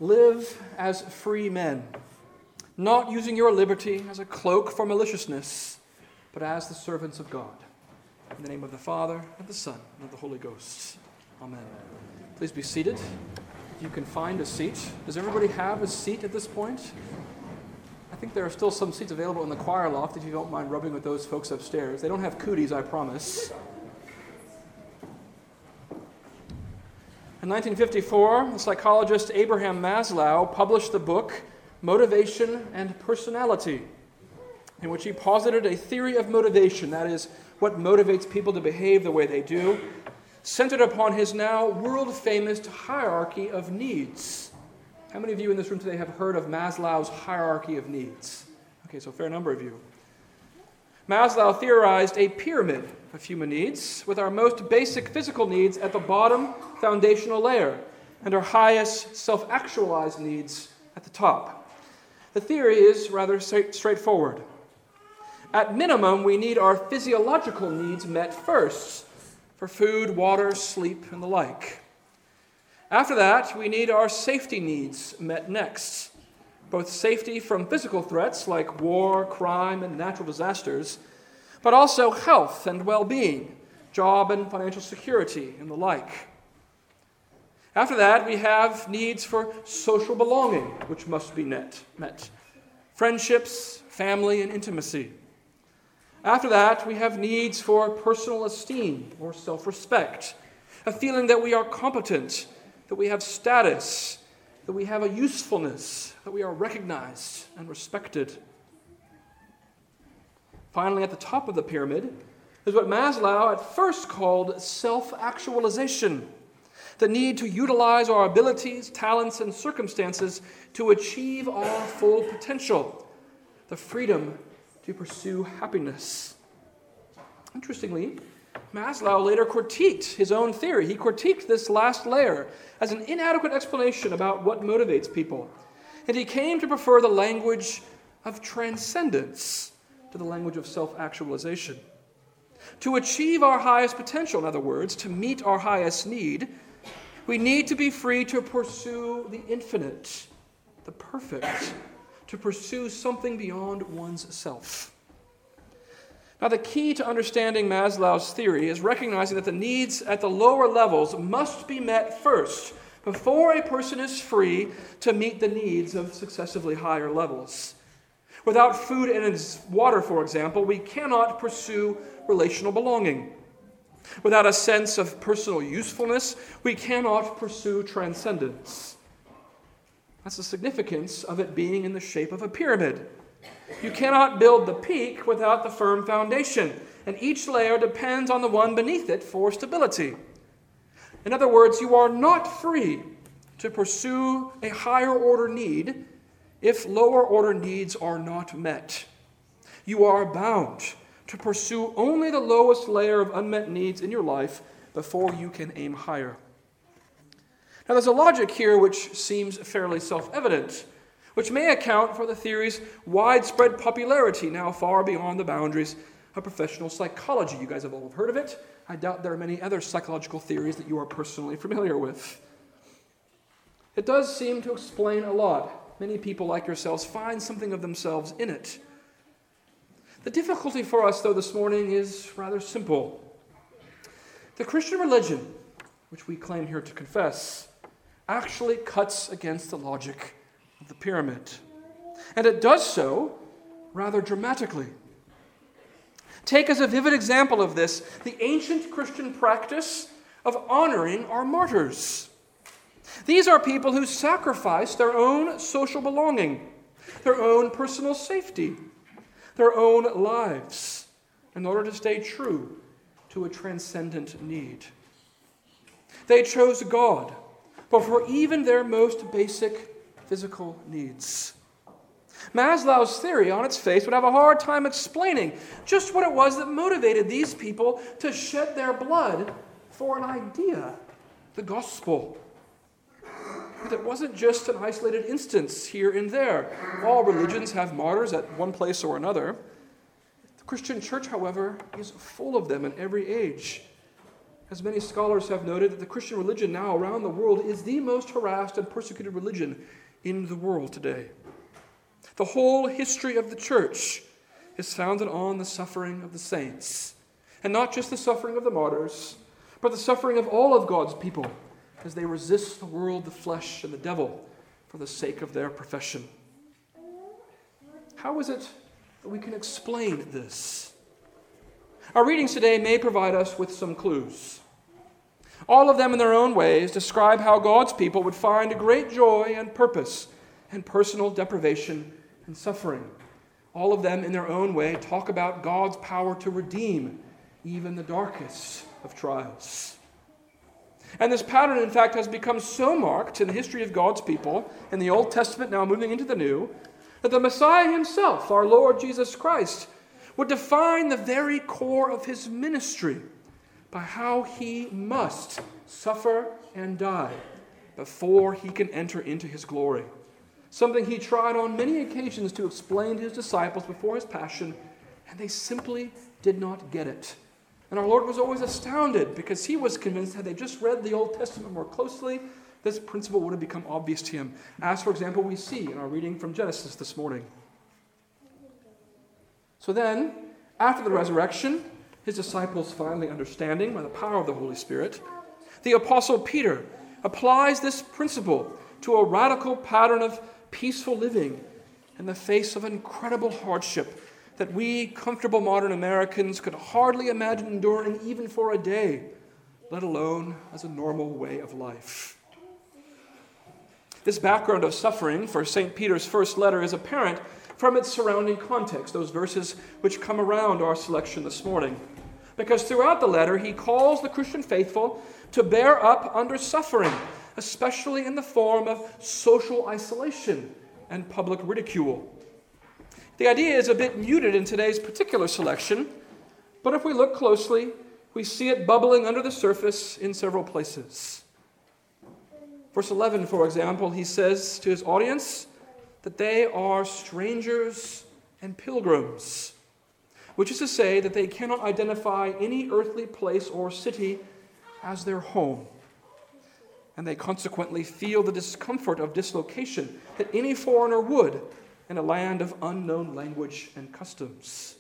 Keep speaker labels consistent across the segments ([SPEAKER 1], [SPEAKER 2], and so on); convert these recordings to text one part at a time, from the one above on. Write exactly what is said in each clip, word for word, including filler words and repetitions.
[SPEAKER 1] Live as free men, not using your liberty as a cloak for maliciousness, but as the servants of God. In the name of the Father, and the Son, and of the Holy Ghost. Amen. Please be seated. If you can find a seat. Does everybody have a seat at this point? I think there are still some seats available in the choir loft if you don't mind rubbing with those folks upstairs. They don't have cooties, I promise. In nineteen fifty-four, the psychologist Abraham Maslow published the book Motivation and Personality, in which he posited a theory of motivation, that is, what motivates people to behave the way they do, centered upon his now world-famous hierarchy of needs. How many of you in this room today have heard of Maslow's hierarchy of needs? Okay, so a fair number of you. Maslow theorized a pyramid of human needs, with our most basic physical needs at the bottom foundational layer, and our highest self-actualized needs at the top. The theory is rather straightforward. At minimum, we need our physiological needs met first, for food, water, sleep, and the like. After that, we need our safety needs met next, both safety from physical threats like war, crime, and natural disasters, but also health and well-being, job and financial security, and the like. After that, we have needs for social belonging, which must be met, met. Friendships, family, and intimacy. After that, we have needs for personal esteem or self-respect, a feeling that we are competent, that we have status, that we have a usefulness, that we are recognized and respected. Finally, at the top of the pyramid is what Maslow at first called self-actualization, the need to utilize our abilities, talents, and circumstances to achieve our full potential, the freedom to pursue happiness. Interestingly, Maslow later critiqued his own theory. He critiqued this last layer as an inadequate explanation about what motivates people. And he came to prefer the language of transcendence to the language of self-actualization. To achieve our highest potential, in other words, to meet our highest need, we need to be free to pursue the infinite, the perfect, to pursue something beyond one's self. Now, the key to understanding Maslow's theory is recognizing that the needs at the lower levels must be met first before a person is free to meet the needs of successively higher levels. Without food and water, for example, we cannot pursue relational belonging. Without a sense of personal usefulness, we cannot pursue transcendence. That's the significance of it being in the shape of a pyramid. You cannot build the peak without the firm foundation, and each layer depends on the one beneath it for stability. In other words, you are not free to pursue a higher order need if lower order needs are not met. You are bound to pursue only the lowest layer of unmet needs in your life before you can aim higher. Now, there's a logic here which seems fairly self-evident, which may account for the theory's widespread popularity now far beyond the boundaries of professional psychology. You guys have all heard of it. I doubt there are many other psychological theories that you are personally familiar with. It does seem to explain a lot. Many people like yourselves find something of themselves in it. The difficulty for us, though, this morning is rather simple. The Christian religion, which we claim here to confess, actually cuts against the logic of the pyramid. And it does so rather dramatically. Take as a vivid example of this the ancient Christian practice of honoring our martyrs. These are people who sacrificed their own social belonging, their own personal safety, their own lives, in order to stay true to a transcendent need. They chose God before even their most basic physical needs. Maslow's theory, on its face, would have a hard time explaining just what it was that motivated these people to shed their blood for an idea, the gospel. But it wasn't just an isolated instance here and there. All religions have martyrs at one place or another. The Christian church, however, is full of them in every age. as many scholars have noted, that the Christian religion now around the world is the most harassed and persecuted religion in the world today. The whole history of the church is founded on the suffering of the saints, and not just the suffering of the martyrs, but the suffering of all of God's people as they resist the world, the flesh, and the devil for the sake of their profession. How is it that we can explain this? Our readings today may provide us with some clues. All of them in their own ways describe how God's people would find great joy and purpose in personal deprivation and suffering. All of them in their own way talk about God's power to redeem even the darkest of trials. And this pattern, in fact, has become so marked in the history of God's people, in the Old Testament now moving into the New, that the Messiah himself, our Lord Jesus Christ, would define the very core of his ministry by how he must suffer and die before he can enter into his glory. Something he tried on many occasions to explain to his disciples before his passion, and they simply did not get it. And our Lord was always astounded because he was convinced, had they just read the Old Testament more closely, this principle would have become obvious to him. As, for example, we see in our reading from Genesis this morning. So then, after the resurrection, his disciples finally understanding by the power of the Holy Spirit, the Apostle Peter applies this principle to a radical pattern of peaceful living in the face of incredible hardship that we comfortable modern Americans could hardly imagine enduring even for a day, let alone as a normal way of life. This background of suffering for Saint Peter's first letter is apparent from its surrounding context, those verses which come around our selection this morning. Because throughout the letter, he calls the Christian faithful to bear up under suffering, especially in the form of social isolation and public ridicule. The idea is a bit muted in today's particular selection, but if we look closely, we see it bubbling under the surface in several places. Verse eleven, for example, he says to his audience that they are strangers and pilgrims, which is to say that they cannot identify any earthly place or city as their home. And they consequently feel the discomfort of dislocation that any foreigner would in a land of unknown language and customs.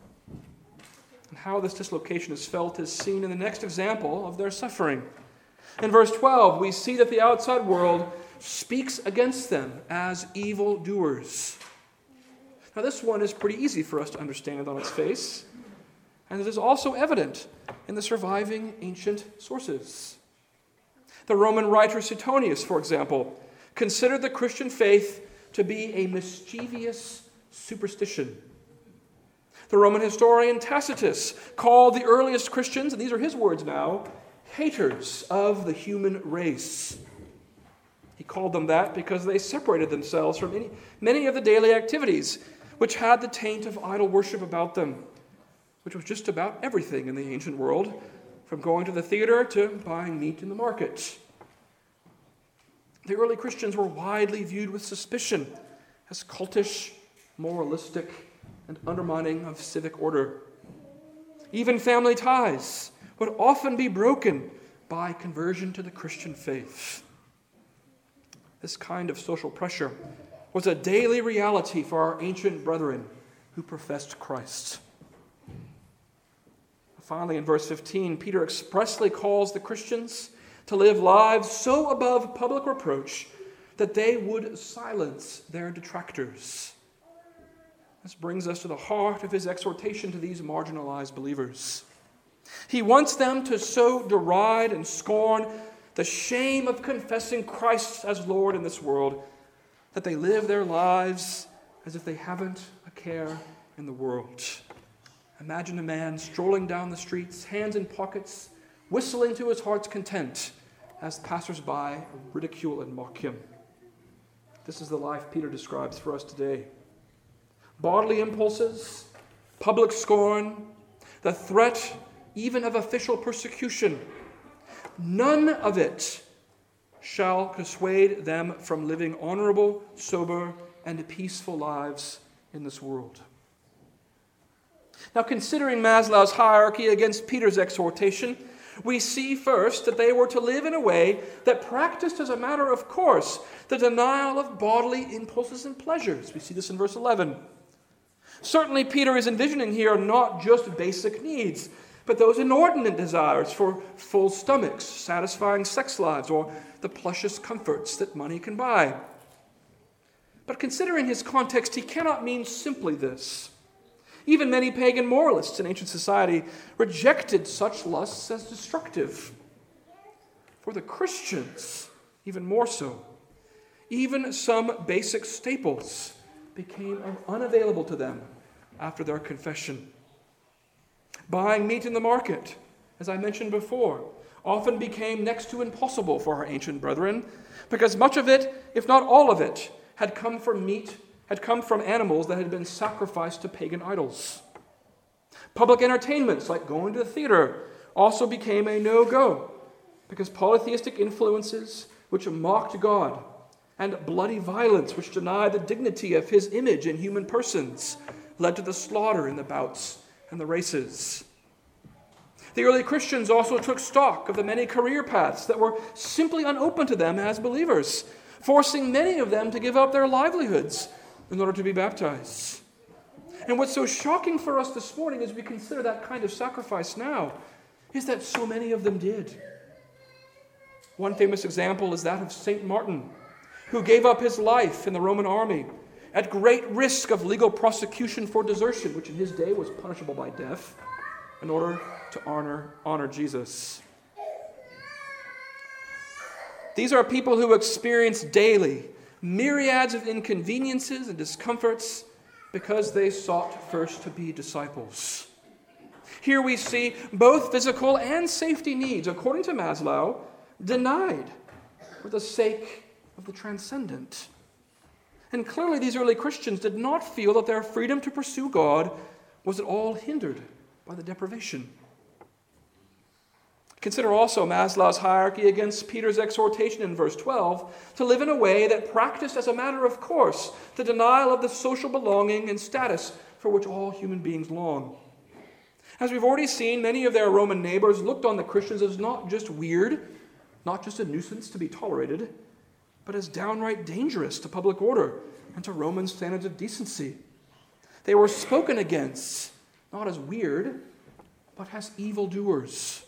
[SPEAKER 1] And how this dislocation is felt is seen in the next example of their suffering. In verse twelve, we see that the outside world speaks against them as evildoers. Now, this one is pretty easy for us to understand on its face, and it is also evident in the surviving ancient sources. The Roman writer Suetonius, for example, considered the Christian faith to be a mischievous superstition. The Roman historian Tacitus called the earliest Christians, and these are his words now, haters of the human race. He called them that because they separated themselves from any, many of the daily activities which had the taint of idol worship about them, which was just about everything in the ancient world, from going to the theater to buying meat in the market. The early Christians were widely viewed with suspicion as cultish, moralistic, and undermining of civic order. Even family ties would often be broken by conversion to the Christian faith. This kind of social pressure was a daily reality for our ancient brethren who professed Christ. Finally, in verse fifteen, Peter expressly calls the Christians to live lives so above public reproach that they would silence their detractors. This brings us to the heart of his exhortation to these marginalized believers. He wants them to so deride and scorn the shame of confessing Christ as Lord in this world that they live their lives as if they haven't a care in the world. Imagine a man strolling down the streets, hands in pockets, whistling to his heart's content as passers-by ridicule and mock him. This is the life Peter describes for us today. Bodily impulses, public scorn, the threat even of official persecution, none of it shall dissuade them from living honorable, sober, and peaceful lives in this world. Now, considering Maslow's hierarchy against Peter's exhortation, We see first that they were to live in a way that practiced as a matter of course the denial of bodily impulses and pleasures. We see this in verse eleven. Certainly, Peter is envisioning here not just basic needs, but those inordinate desires for full stomachs, satisfying sex lives, or the plushiest comforts that money can buy. But considering his context, he cannot mean simply this. Even many pagan moralists in ancient society rejected such lusts as destructive. For the Christians, even more so, even some basic staples became unavailable to them after their confession. Buying meat in the market, as I mentioned before, often became next to impossible for our ancient brethren, because much of it, if not all of it, had come from meat, had come from animals that had been sacrificed to pagan idols. Public entertainments, like going to the theater, also became a no-go, because polytheistic influences which mocked God, and bloody violence which denied the dignity of his image in human persons, led to the slaughter in the bouts and the races. The early Christians also took stock of the many career paths that were simply unopened to them as believers, forcing many of them to give up their livelihoods in order to be baptized. And what's so shocking for us this morning as we consider that kind of sacrifice now is that so many of them did. One famous example is that of Saint Martin, who gave up his life in the Roman army at great risk of legal prosecution for desertion, which in his day was punishable by death, in order to honor, honor Jesus. These are people who experience daily myriads of inconveniences and discomforts because they sought first to be disciples. Here we see both physical and safety needs, according to Maslow, denied for the sake of the transcendent. And clearly these early Christians did not feel that their freedom to pursue God was at all hindered by the deprivation. Consider also Maslow's hierarchy against Peter's exhortation in verse twelve to live in a way that practiced as a matter of course the denial of the social belonging and status for which all human beings long. As we've already seen, many of their Roman neighbors looked on the Christians as not just weird, not just a nuisance to be tolerated, but as downright dangerous to public order and to Roman standards of decency. They were spoken against, not as weird, but as evildoers.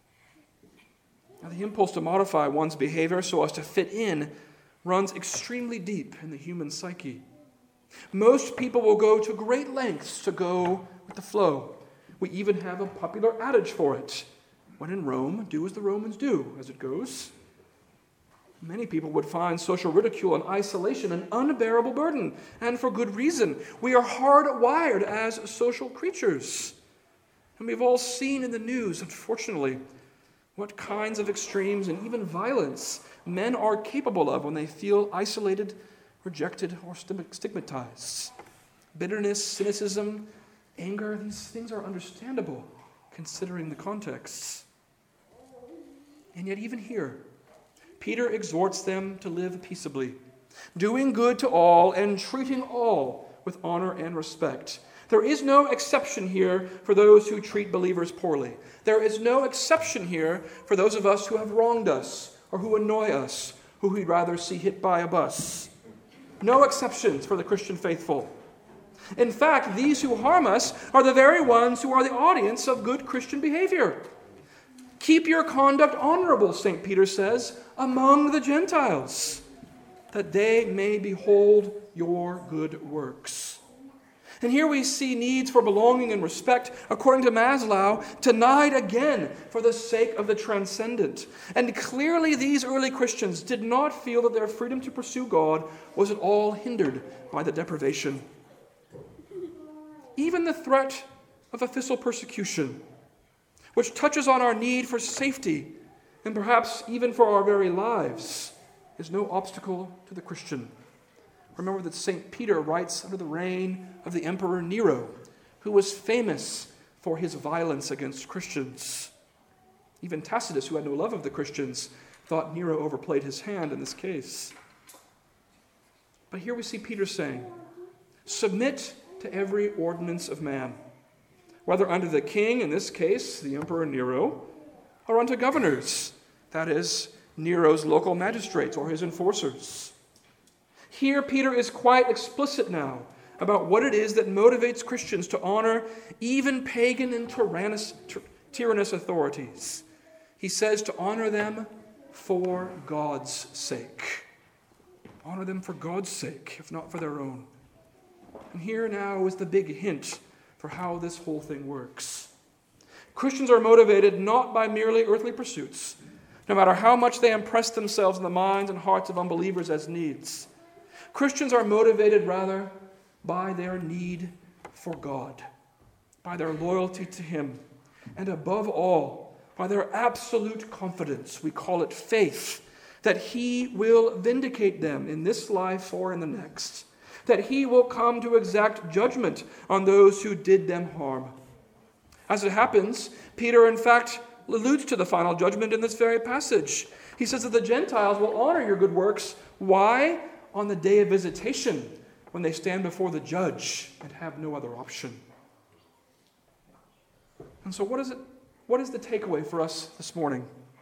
[SPEAKER 1] Now, the impulse to modify one's behavior so as to fit in runs extremely deep in the human psyche. Most people will go to great lengths to go with the flow. We even have a popular adage for it. When in Rome, do as the Romans do, as it goes. Many people would find social ridicule and isolation an unbearable burden, and for good reason. We are hardwired as social creatures. And we've all seen in the news, unfortunately, what kinds of extremes and even violence men are capable of when they feel isolated, rejected, or stigmatized. Bitterness, cynicism, anger, these things are understandable considering the context. And yet even here, Peter exhorts them to live peaceably, doing good to all and treating all with honor and respect. There is no exception here for those who treat believers poorly. There is no exception here for those of us who have wronged us or who annoy us, who we'd rather see hit by a bus. No exceptions for the Christian faithful. In fact, these who harm us are the very ones who are the audience of good Christian behavior. Keep your conduct honorable, Saint Peter says, among the Gentiles, that they may behold your good works. And here we see needs for belonging and respect, according to Maslow, denied again for the sake of the transcendent. And clearly these early Christians did not feel that their freedom to pursue God was at all hindered by the deprivation. Even the threat of official persecution, which touches on our need for safety and perhaps even for our very lives, is no obstacle to the Christian. Remember that Saint Peter writes under the reign of the Emperor Nero, who was famous for his violence against Christians. Even Tacitus, who had no love of the Christians, thought Nero overplayed his hand in this case. But here we see Peter saying, submit to every ordinance of man, whether under the king, in this case, the Emperor Nero, or unto governors, that is, Nero's local magistrates or his enforcers. Here, Peter is quite explicit now about what it is that motivates Christians to honor even pagan and tyrannous, tyrannous authorities. He says to honor them for God's sake. Honor them for God's sake, if not for their own. And here now is the big hint for how this whole thing works. Christians are motivated not by merely earthly pursuits, no matter how much they impress themselves in the minds and hearts of unbelievers as needs. Christians are motivated rather by their need for God, by their loyalty to Him, and above all, by their absolute confidence, we call it faith, that He will vindicate them in this life or in the next, that He will come to exact judgment on those who did them harm. As it happens, Peter, in fact, alludes to the final judgment in this very passage. He says that the Gentiles will honor your good works. Why? On the day of visitation, when they stand before the judge and have no other option. And so what is it? What is the takeaway for us this morning?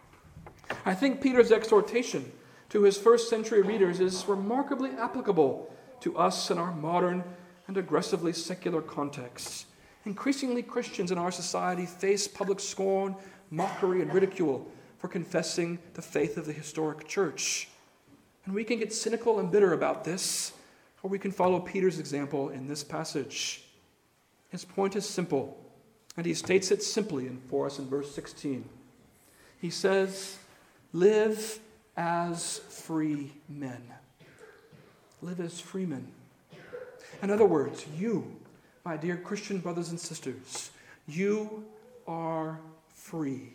[SPEAKER 1] I think Peter's exhortation to his first century readers is remarkably applicable to us in our modern and aggressively secular contexts. Increasingly, Christians in our society face public scorn, mockery, and ridicule for confessing the faith of the historic church. And we can get cynical and bitter about this, or we can follow Peter's example in this passage. His point is simple, and he states it simply for us in verse sixteen. He says, live as free men. Live as free men. In other words, you, my dear Christian brothers and sisters, you are free.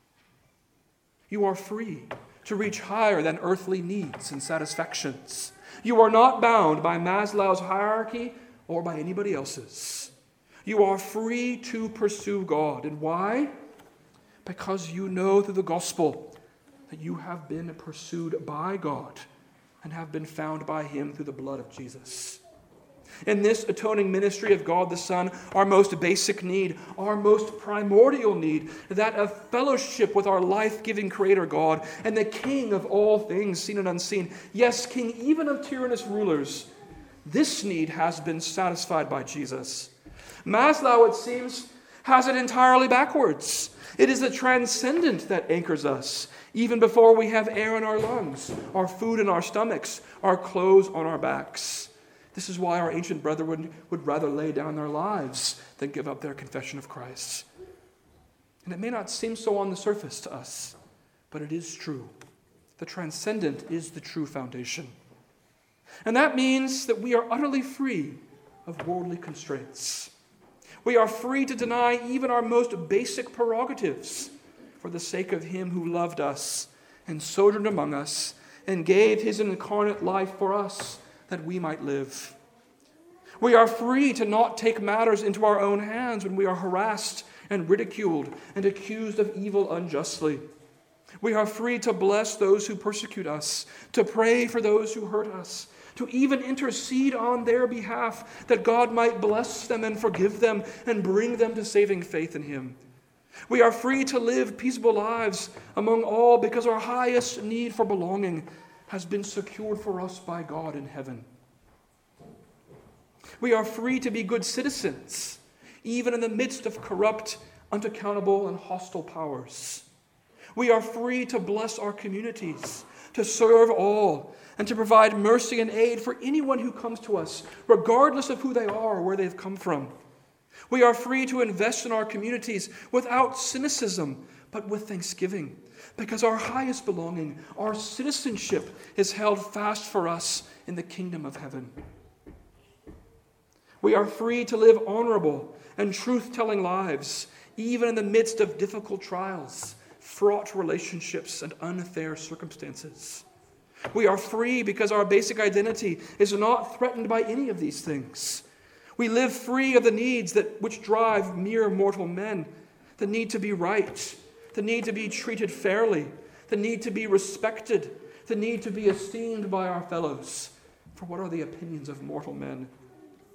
[SPEAKER 1] You are free to reach higher than earthly needs and satisfactions. You are not bound by Maslow's hierarchy or by anybody else's. You are free to pursue God. And why? Because you know through the gospel that you have been pursued by God and have been found by Him through the blood of Jesus. In this atoning ministry of God the Son, our most basic need, our most primordial need, that of fellowship with our life-giving Creator God and the King of all things, seen and unseen, yes, King even of tyrannous rulers, this need has been satisfied by Jesus. Maslow, it seems, has it entirely backwards. It is the transcendent that anchors us, even before we have air in our lungs, our food in our stomachs, our clothes on our backs. This is why our ancient brethren would rather lay down their lives than give up their confession of Christ. And it may not seem so on the surface to us, but it is true. The transcendent is the true foundation. And that means that we are utterly free of worldly constraints. We are free to deny even our most basic prerogatives for the sake of Him who loved us and sojourned among us and gave His incarnate life for us that we might live. We are free to not take matters into our own hands when we are harassed and ridiculed and accused of evil unjustly. We are free to bless those who persecute us, to pray for those who hurt us, to even intercede on their behalf that God might bless them and forgive them and bring them to saving faith in Him. We are free to live peaceable lives among all because our highest need for belonging has been secured for us by God in heaven. We are free to be good citizens, even in the midst of corrupt, unaccountable, and hostile powers. We are free to bless our communities, to serve all, and to provide mercy and aid for anyone who comes to us, regardless of who they are or where they've come from. We are free to invest in our communities without cynicism, but with thanksgiving, because our highest belonging, our citizenship, is held fast for us in the kingdom of heaven. We are free to live honorable and truth-telling lives, even in the midst of difficult trials, fraught relationships, and unfair circumstances. We are free because our basic identity is not threatened by any of these things. We live free of the needs that which drive mere mortal men, the need to be right, the need to be treated fairly, the need to be respected, the need to be esteemed by our fellows. For what are the opinions of mortal men?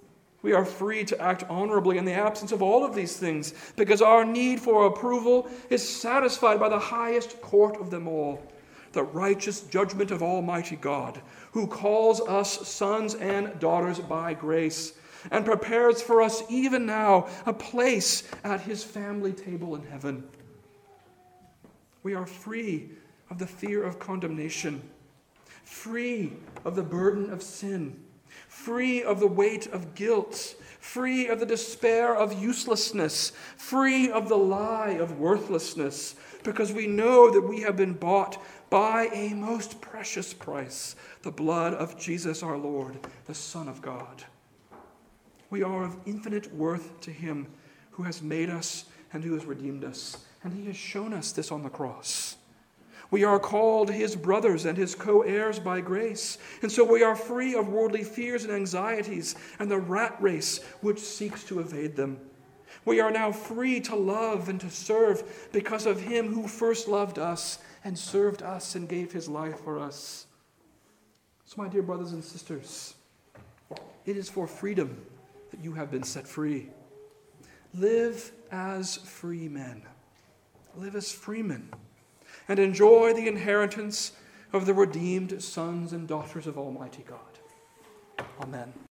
[SPEAKER 1] We are free to act honorably in the absence of all of these things, because our need for approval is satisfied by the highest court of them all, the righteous judgment of Almighty God, who calls us sons and daughters by grace, and prepares for us even now a place at his family table in heaven. We are free of the fear of condemnation, free of the burden of sin, free of the weight of guilt, free of the despair of uselessness, free of the lie of worthlessness, because we know that we have been bought by a most precious price, the blood of Jesus our Lord, the Son of God. We are of infinite worth to him who has made us and who has redeemed us, and he has shown us this on the cross. We are called his brothers and his co-heirs by grace, and so we are free of worldly fears and anxieties and the rat race which seeks to evade them. We are now free to love and to serve because of him who first loved us and served us and gave his life for us. So, my dear brothers and sisters, it is for freedom that you have been set free. Live as free men. Live as free men. And enjoy the inheritance of the redeemed sons and daughters of Almighty God. Amen.